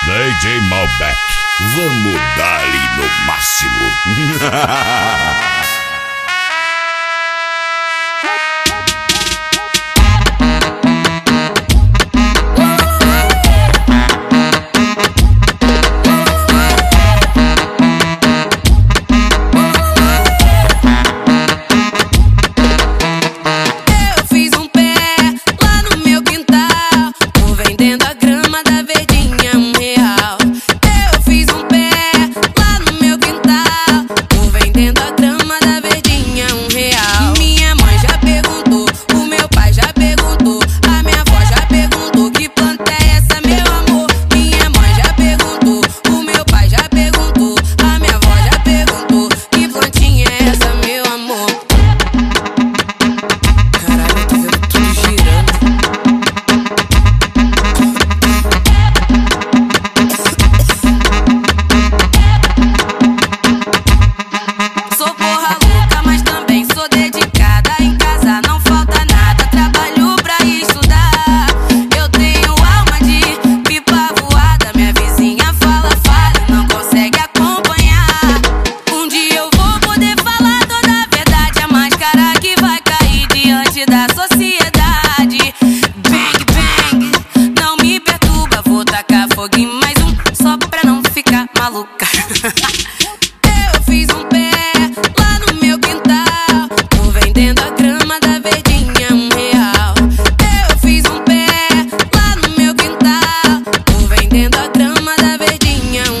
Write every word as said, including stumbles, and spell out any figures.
D J Malbec. Vamos dar-lhe no máximo. Mais um, só pra não ficar maluca. Eu fiz um pé lá no meu quintal, tô vendendo a grama da verdinha um real. Eu fiz um pé lá no meu quintal, tô vendendo a grama da verdinha um